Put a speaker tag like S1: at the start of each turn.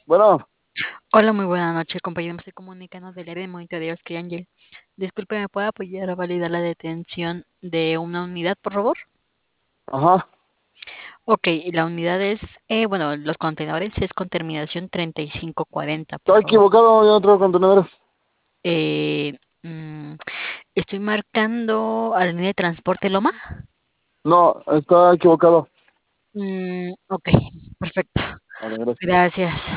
S1: Bueno,
S2: Hola, muy buena noche, compañero. Me estoy comunicando del área de monitoreo Sky Angel. Disculpe, ¿me puede apoyar a validar la detención de una unidad, por favor?
S1: ajá,
S2: Ok, y la unidad es, bueno, los contenedores es con terminación 3540, por
S1: está
S2: favor.
S1: equivocado, yo no traigo contenedores.
S2: Eh, mm, Estoy marcando a la línea de transporte Loma.
S1: No, está equivocado.
S2: Ok, perfecto.
S1: Vale, gracias.
S2: Gracias.